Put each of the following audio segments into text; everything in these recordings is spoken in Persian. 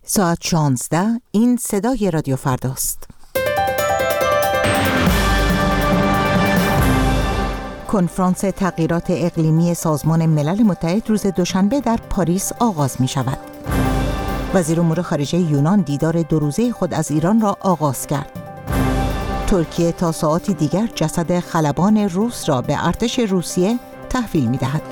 ساعت 16. این صدای رادیو فرداست. کنفرانس تغییرات اقلیمی سازمان ملل متحد روز دوشنبه در پاریس آغاز می شود. وزیر امور خارجه یونان دیدار 2 روزه خود از ایران را آغاز کرد. ترکیه تا ساعاتی دیگر جسد خلبان روس را به ارتش روسیه تحویل می دهد.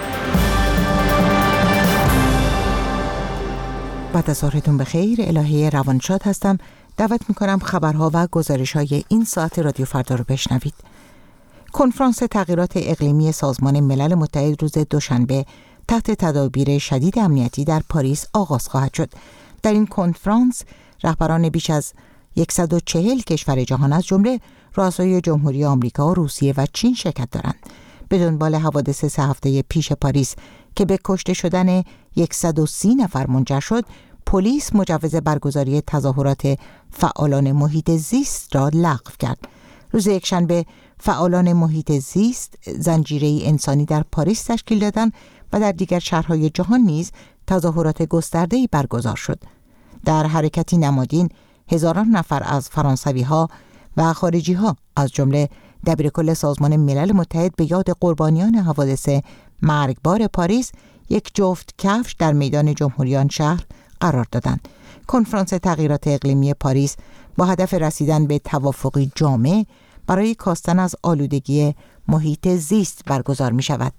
بعد از ظهرتون بخیر، الهه روانشاد هستم. دعوت میکنم خبرها و گزارش‌های این ساعت رادیو فردا رو بشنوید. کنفرانس تغییرات اقلیمی سازمان ملل متحد روز دوشنبه تحت تدابیر شدید امنیتی در پاریس آغاز خواهد شد. در این کنفرانس رهبران بیش از 140 کشور جهان از جمله رؤسای جمهوری آمریکا، روسیه و چین شرکت دارند. به دنبال حوادث 3 هفته پیش پاریس که به کشته شدن 130 نفر منجر شد، پلیس مجوز برگزاری تظاهرات فعالان محیط زیست را لغو کرد. روز یکشنبه فعالان محیط زیست زنجیره‌ای انسانی در پاریس تشکیل دادند و در دیگر شهرهای جهان نیز تظاهرات گسترده‌ای برگزار شد. در حرکتی نمادین هزاران نفر از فرانسوی‌ها و خارجی‌ها از جمله دبیرکل سازمان ملل متحد به یاد قربانیان حوادث مرگبار پاریس یک جفت کفش در میدان جمهوریان شهر قرار دادند. کنفرانس تغییرات اقلیمی پاریس با هدف رسیدن به توافقی جامع برای کاستن از آلودگی محیط زیست برگزار می شود.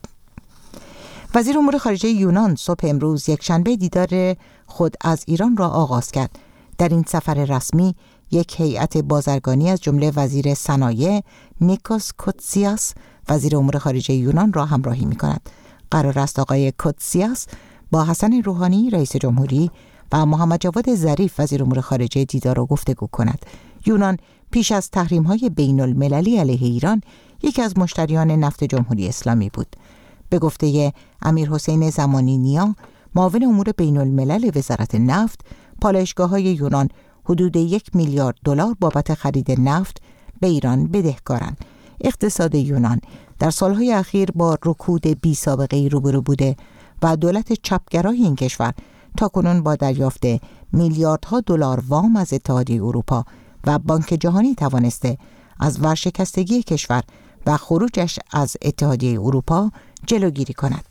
وزیر امور خارجه یونان صبح امروز یکشنبه دیدار خود از ایران را آغاز کرد. در این سفر رسمی یک هیئت بازرگانی از جمله وزیر صنایع نیکوس کوتسیاس وزیر امور خارجه یونان را همراهی می کند. قرار است آقای کوتسیاس با حسن روحانی رئیس جمهوری و محمد جواد ظریف وزیر امور خارجه دیدار و گفتگو کند. یونان پیش از تحریم‌های بین‌المللی علیه ایران یکی از مشتریان نفت جمهوری اسلامی بود. به گفته امیرحسین زمانی نیا، معاون امور بین‌الملل وزارت نفت، پالایشگاه‌های یونان حدود 1 میلیارد دلار بابت خرید نفت به ایران بدهکارند. اقتصاد یونان در سالهای اخیر با رکود بی سابقه‌ای روبرو بوده و دولت چپگرای این کشور تاکنون با دریافت میلیاردها دلار وام از اتحادیه اروپا و بانک جهانی توانسته از ورشکستگی کشور و خروجش از اتحادیه اروپا جلوگیری کند.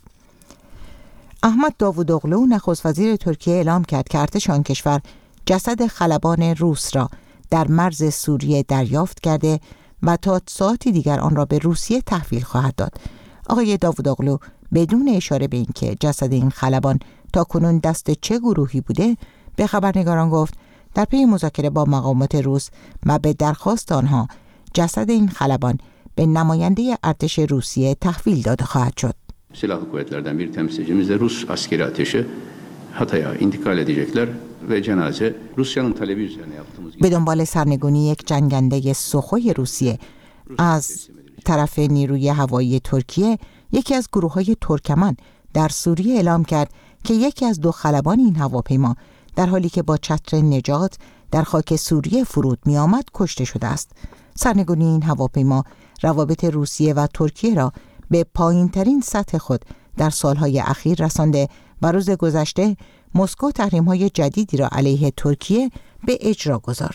احمد داوودوغلو نخست وزیر ترکیه اعلام کرد که ارتش آن کشور جسد خلبان روس را در مرز سوریه دریافت کرده و تا ساعتی دیگر آن را به روسیه تحویل خواهد داد. آقای داوودوغلو بدون اشاره به اینکه جسد این خلبان تاکنون دست چه گروهی بوده به خبرنگاران گفت در پی مذاکره با مقامات روس و به درخواست آنها جسد این خلبان به نماینده ارتش روسیه تحویل داده خواهد شد. Silahlı kuvvetlerden bir temsilcimiz de Rus askeri ateşi Hatay'a intikal edecekler ve cenaze Rusya'nın talebi üzerine yaptığımız gibi. به دنبال سرنگونی یک جنگنده سخوی روسیه از طرف نیروی هوایی ترکیه، یکی از گروه‌های ترکمن در سوریه اعلام کرد که یکی از 2 خلبان این هواپیما در حالی که با چتر نجات در خاک سوریه فرود می آمد کشته شده است. سرنگونی این هواپیما روابط روسیه و ترکیه را به پایین‌ترین سطح خود در سالهای اخیر رسانده و روز گذشته مسکو تحریم‌های جدیدی را علیه ترکیه به اجرا گذارد.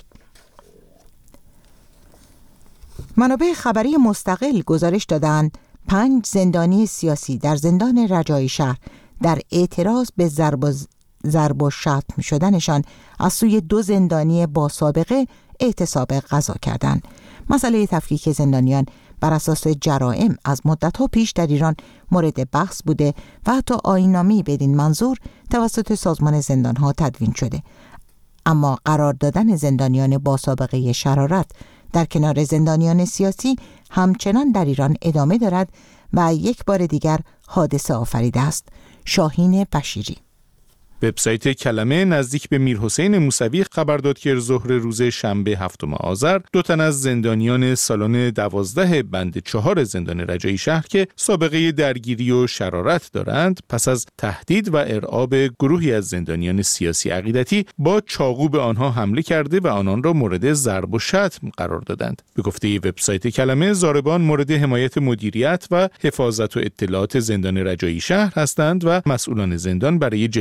منابع خبری مستقل گزارش دادند 5 زندانی سیاسی در زندان رجایی شهر در اعتراض به ضرب و شتم شدنشان از سوی 2 زندانی با سابقه اعتصاب غذا کردند. مسئله تفکیک زندانیان بر اساس جرائم از مدت‌ها پیش در ایران مورد بحث بوده و حتی آیین‌نامه‌ای بدین منظور توسط سازمان زندان‌ها تدوین شده. اما قرار دادن زندانیان با سابقه شرارت در کنار زندانیان سیاسی همچنان در ایران ادامه دارد و یک بار دیگر حادثه آفریده است. شاهین بشیری. وبسایت کلمه نزدیک به میرحسین موسوی خبر داد که ظهر روز شنبه 7 آذر 2 تن از زندانیان سالن 12 بند 4 زندان رجایی شهر که سابقه درگیری و شرارت دارند پس از تهدید و ارعاب گروهی از زندانیان سیاسی عقیدتی با چاقو به آنها حمله کرده و آنان را مورد ضرب و شتم قرار دادند. به گفته وبسایت کلمه، ضاربان مورد حمایت مدیریت و حفاظت و اطلاعات زندان رجایی شهر هستند و مسئولان زندان برای جلوگیری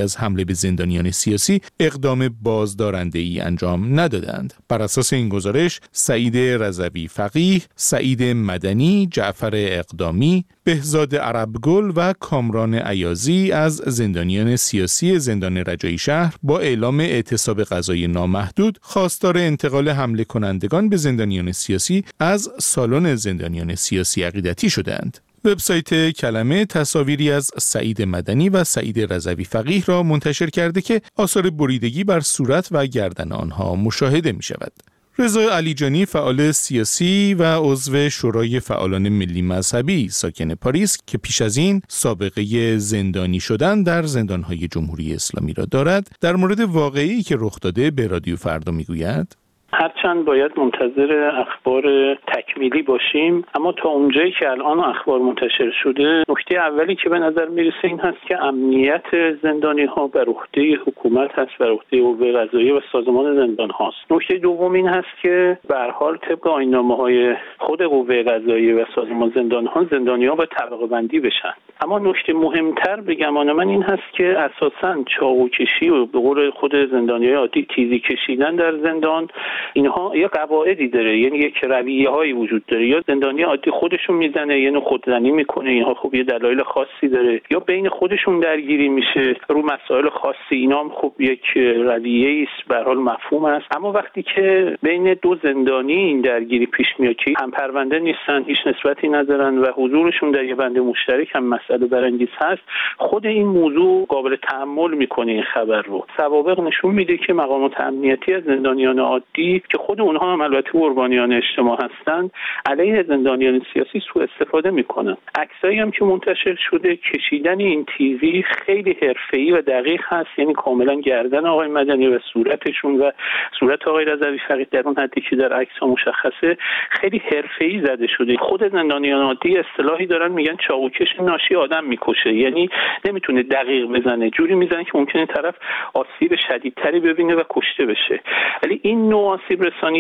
از حمله به زندانیان سیاسی اقدام بازدارنده‌ای انجام ندادند. بر اساس این گزارش سعید رضوی فقیه، سعید مدنی، جعفر اقدامی، بهزاد عربگل و کامران عیازی از زندانیان سیاسی زندان رجایی شهر با اعلام اعتصاب غذایی نامحدود خواستار انتقال حمله کنندگان به زندانیان سیاسی از سالن زندانیان سیاسی عقیدتی شدند. وبسایت کلمه تصاویری از سعید مدنی و سعید رضوی فقیه را منتشر کرده که آثار بریدگی بر صورت و گردن آنها مشاهده می شود. رضا علیجانی فعال سیاسی و عضو شورای فعالان ملی مذهبی ساکن پاریس که پیش از این سابقه زندانی شدن در زندانهای جمهوری اسلامی را دارد، در مورد واقعی که رخ داده به رادیو فردا میگوید: هرچند باید منتظر اخبار تکمیلی باشیم، اما تا اونجایی که الان اخبار منتشر شده، نکته اولی که به نظر میرسه این هست که امنیت زندانی ها بر عهده حکومت هست، بر عهده قوه قضاییه و سازمان زندان هاست. نکته دوم این هست که به هر حال طبق آیین‌نامه های خود قوه قضاییه و سازمان زندان ها، زندانی ها باید طبقه بندی بشن. اما نکته مهمتر به گمان من این هست که اساساً چاقو کشی و به قول خود زندانیای عادی تیزی کشیدن در زندان، اینها یا قواعدی داره، یعنی یک رویه‌هایی وجود داره. یا زندانی عادی خودشون میزنه، یعنی خودزنی میکنه، اینها خب یه دلایل خاصی داره، یا بین خودشون درگیری میشه رو مسائل خاصی، اینا هم خب یک رویه‌ای است، به هر حال مفهوم است. اما وقتی که بین دو زندانی این درگیری پیش میاد که هم پرونده نیستن، هیچ نسبتی ندارن و حضورشون در یه بند مشترک هم مسئله برانگیز هست، خود این موضوع قابل تأمل میکنه این خبر رو. سوابق نشون میده که مقامات امنیتی از زندانیان عادی که خود اونها هم البته قربانیان اجتماع هستند، علیه زندانیان سیاسی سوء استفاده میکنن. عکسایی هم که منتشر شده، کشیدن این تیزی خیلی حرفه‌ای و دقیق هست، یعنی کاملا گردن آقای مدنی و صورتشون و صورت آقای رضوی فقیه در اون حدی که در عکس مشخصه خیلی حرفه‌ای زده شده. خود زندانیان عادی اصطلاحی دارن میگن چاقوکش ناشی آدم میکشه، یعنی نمیتونه دقیق بزنه، جوری میزنه که ممکنه طرف آسیب شدیدتری ببینه و کشته بشه. ولی این نوع آسیب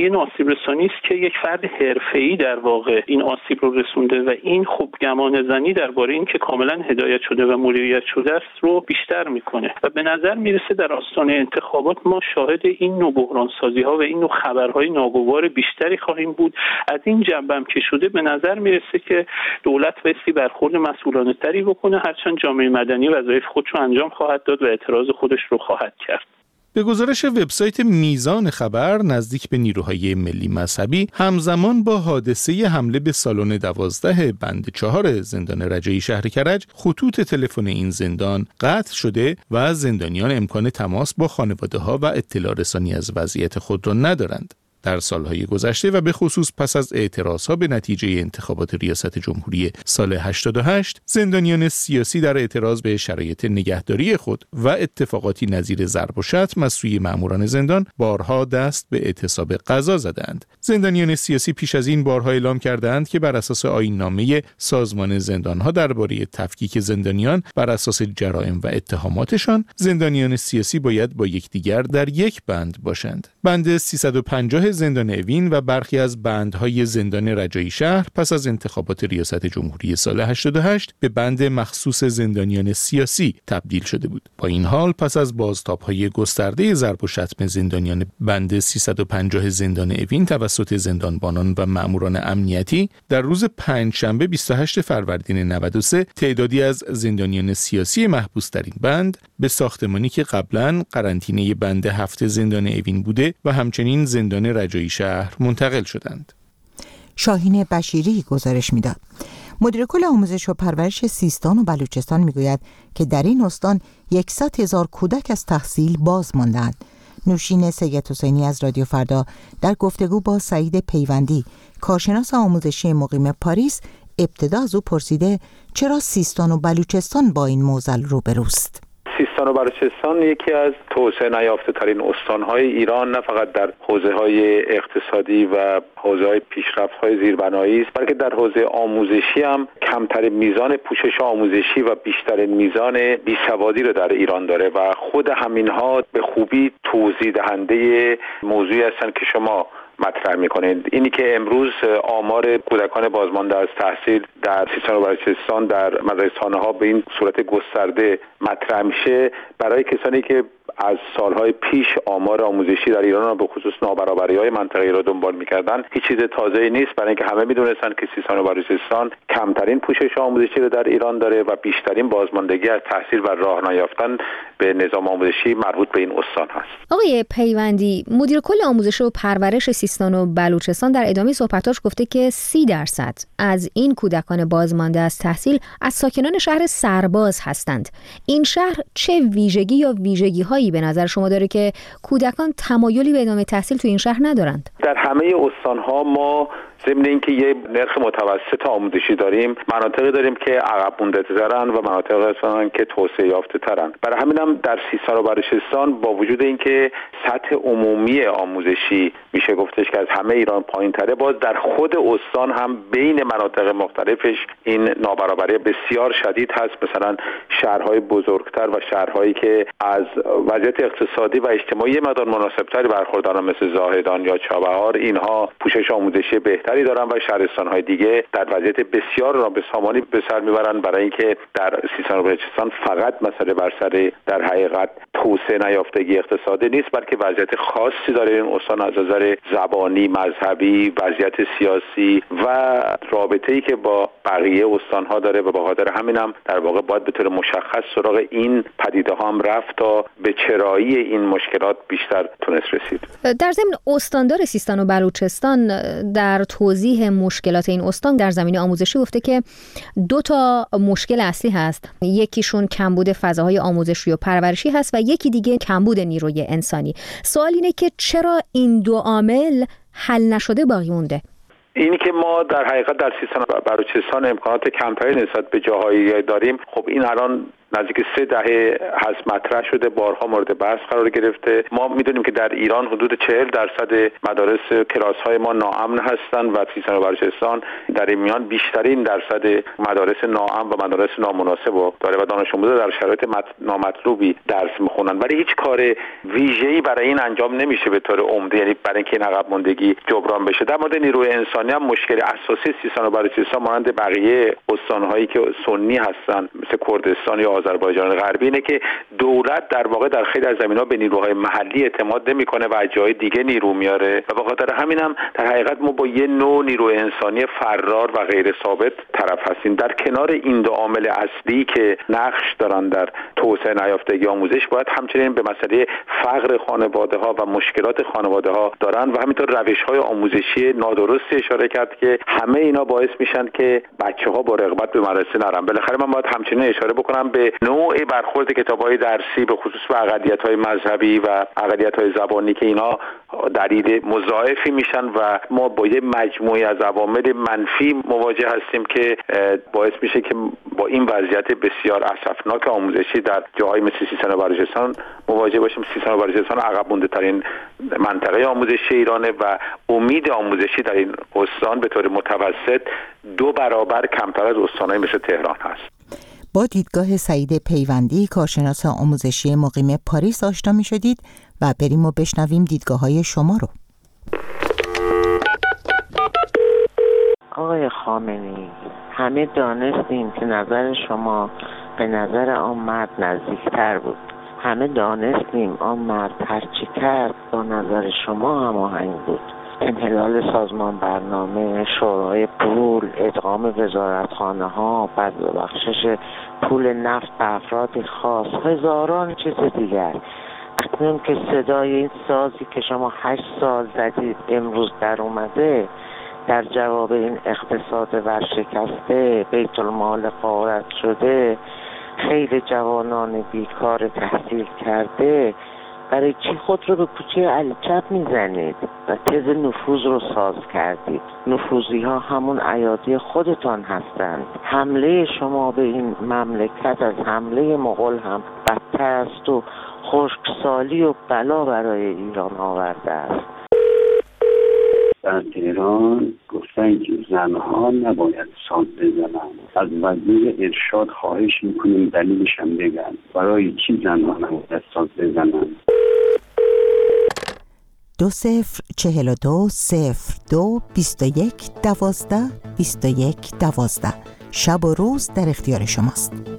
رسانی است که یک فرد حرفه‌ای در واقع این آسیب رو رسونده و این خب گمان زنی درباره این که کاملا هدایت شده و مدیریت شده است رو بیشتر میکنه و به نظر میرسه در آستانه انتخابات ما شاهد این نوع بحرانسازی ها و این نوع خبرهای ناگوار بیشتری خواهیم بود. از این جنبه هم که شده به نظر میرسه که دولت بایستی برخورد مسئولانه تری بکنه، هرچند جامعه مدنی وظایف خودش رو انجام خواهد داد و اعتراض خودش رو خواهد کرد. به گزارش وبسایت میزان خبر، نزدیک به نیروهای ملی مذهبی همزمان با حادثه حمله به سالن 12 بند 4 زندان رجایی شهر کرج، خطوط تلفن این زندان قطع شده و زندانیان امکان تماس با خانواده‌ها و اطلاع رسانی از وضعیت خود را ندارند. در سالهای گذشته و به خصوص پس از اعتراضها به نتیجه انتخابات ریاست جمهوری سال 88، زندانیان سیاسی در اعتراض به شرایط نگهداری خود و اتفاقاتی نظیر ضرب و شتم از سوی ماموران زندان بارها دست به اعتصاب غذا زدند. زندانیان سیاسی پیش از این بارها اعلام کردند که بر اساس آیین‌نامه سازمان زندانها درباره تفکیک زندانیان بر اساس جرائم و اتهاماتشان، زندانیان سیاسی باید با یکدیگر در یک بند باشند. بند 350 زندان اوین و برخی از بندهای زندان رجایی شهر پس از انتخابات ریاست جمهوری سال 88 به بند مخصوص زندانیان سیاسی تبدیل شده بود. با این حال پس از بازتاب‌های گسترده ضرب و شتم زندانیان بند 350 زندان اوین توسط زندانبانان و ماموران امنیتی، در روز پنجشنبه 28 فروردین 93 تعدادی از زندانیان سیاسی محبوس در این بند به ساختمانی که قبلاً قرنطینه بند 7 زندان اوین بوده و همچنین زندان رجایی شهر منتقل شدند. شاهین بشیری گزارش میداد. مدیر کل آموزش و پرورش سیستان و بلوچستان میگوید که در این استان 100,000 کودک از تحصیل باز ماندند. نوشین سید حسینی از رادیو فردا در گفتگو با سعید پیوندی، کارشناس آموزشی مقیم پاریس، ابتدا از او پرسیده چرا سیستان و بلوچستان با این معضل روبروست. سیستان و بلوچستان یکی از توسعه نیافته ترین استان‌های ایران، نه فقط در حوزه‌های اقتصادی و حوزه‌های پیشرفت‌های زیربنایی است، بلکه در حوزه آموزشی هم کمترین میزان پوشش آموزشی و بیشترین میزان بیسوادی رو در ایران داره و خود همینها به خوبی توضیح دهنده موضوعی هستند که شما مطرح میکنید. اینی که امروز آمار کودکان بازمانده از تحصیل در سیستان و بلوچستان در مدرسه‌خانه‌ها به این صورت گسترده مطرح میشه، برای کسانی که از سالهای پیش آمار آموزشی در ایران را به خصوص نابرابری‌های منطقه‌ای را دنبال می‌کردن هیچ چیز تازه‌ای نیست، برای اینکه همه می‌دونستن که سیستان و بلوچستان کمترین پوشش آموزشی رو در ایران داره و بیشترین بازماندگی از تحصیل و راه نیافتن به نظام آموزشی مربوط به این استان هست. آقای پیوندی، مدیر کل آموزش و پرورش سیستان و بلوچستان در ادامه صحبتاش گفته که 30% از این کودکان بازمانده از تحصیل از ساکنان شهر سرباز هستند. این شهر چه ویژگی یا ویژگی‌هایی به نظر شما داره که کودکان تمایلی به ادامه تحصیل تو این شهر ندارند؟ در همه استان‌ها ما ضمن اینکه یه نرخ متوسط آموزشی داریم، مناطقی داریم که عقب مونده‌ترن و مناطقی هستن که توسعه یافته‌ترن. برای همینم در سیستان و بلوچستان با وجود اینکه سطح عمومی آموزشی میشه گفتش که از همه ایران پایین‌تره، باز در خود استان هم بین مناطق مختلفش این نابرابری بسیار شدید هست. مثلا شهرهای بزرگتر و شهرهایی که از وضعیت اقتصادی و اجتماعی مقدار مناسبتری برخوردارن مثل زاهدان یا چابهار، اینها پوشش آموزشی بهتری دارن و شهرستان‌های دیگه در وضعیت بسیار نابسامانی به سر میبرن، برای اینکه در سیستان و بلوچستان فقط مسئله بر سر در حقیقت توسعه نیافتگی اقتصادی نیست، بلکه وضعیت خاصی داره این استان از نظر زبانی، مذهبی، وضعیت سیاسی و رابطه‌ای که با بقیه استان‌ها داره و به خاطر همینم در واقع باید به طور مشخص سراغ این پدیده‌ها هم رفت تا به چرایی این مشکلات بیشتر تونست رسید. در ضمن استاندار سیستان و بلوچستان در توضیح مشکلات این استان در زمینه آموزشی گفته که 2 تا مشکل اصلی هست. یکیشون کمبود فضاهای آموزشی و پرورشی هست و یکی دیگه کمبود نیروی انسانی. سوال اینه که چرا این 2 عامل حل نشده باقی مونده؟ اینی که ما در حقیقت در سیستان و بلوچستان امکانات کمتری نسبت به جاهایی داریم، خب این الان نزدیک 3 دهه هست مطرح شده، بارها مورد بحث قرار گرفته. ما میدونیم که در ایران حدود 40% مدارس کلاس‌های ما ناامن هستند و سیستان و بلوچستان در این میان بیشترین درصد مدارس ناامن و مدارس نامناسب رو داره و دانش آموزا در شرایط نامطلوبی درس میخونن، ولی هیچ کار ویژه‌ای برای این انجام نمیشه به طور عمده، یعنی برای اینکه این عقب ماندگی جبران بشه. در مورد نیروی انسانی هم مشکل اساسی سیستان و بلوچستان مانند بقیه استان‌هایی که سنی هستن مثل کردستان یا آذربایجان غربی اینه که دولت در واقع در خیلی از زمینه‌ها به نیروهای محلی اعتماد نمی‌کنه و از جای دیگه نیرو میاره و به خاطر همینم در حقیقت ما با یه نوع نیروی انسانی فرار و غیر ثابت طرف هستیم. در کنار این 2 عامل اصلی که نقش دارن در توسعه نیافتگی آموزش، باید همچنین به مسئله فقر خانواده‌ها و مشکلات خانواده‌ها دارن و همینطور روش‌های آموزشی نادرستی اشاره کرد که همه اینا باعث میشن که بچه‌ها با رغبت به مدرسه نرن. بالاخره من باید همچنین اشاره بکنم به نوع برخورد کتاب‌های درسی به خصوص به اقلیت‌های مذهبی و اقلیت‌های زبانی که اینا دلیل مضاعفی میشن و ما با یه مجموعه از عوامل منفی مواجه هستیم که باعث میشه که با این وضعیت بسیار اسفناک آموزشی در جاهای مثل سیستان و بلوچستان مواجه باشیم. سیستان و بلوچستان عقب مونده‌ترین منطقه آموزشی ایرانه و امید آموزشی در این استان به طور متوسط 2 برابر کمتر از استان‌های مثل تهران هست. با دیدگاه سعید پیوندی، کارشناس آموزشی مقیم پاریس آشنا می شدید و بریم و بشنویم دیدگاه‌های شما رو. آقای خامنه‌ای، همه دانستیم که نظر شما به نظر آن مرد نزدیکتر بود. همه دانستیم آن مرد هرچی کرد با نظر شما هماهنگ بود. انحلال سازمان برنامه، شورای پول، ادغام وزارتخانه‌ها، بخشش پول نفت به افراد خاص، هزاران چیز دیگر. اکنون که صدای این سازی که شما 8 سال زدید امروز در اومده، در جواب این اقتصاد ورشکسته، بیت المال غارت شده، خیلی جوانان بیکار تحصیل کرده، برای چی خود رو به کوچه الچپ میزنید و تز نفوذ رو ساز کردید؟ نفوذی ها همون ایادی خودتان هستند. حمله شما به این مملکت از حمله مغول هم بدتر است و خشکسالی و بلا برای ایران آورده است. در تهران گفتن که زنها نباید ساز بزنند. از وزیر ارشاد خواهش میکنیم دلیلش هم بگن. برای چی زنها نباید ساز بزنند؟ 2042022112 شب و روز در اختیار شماست.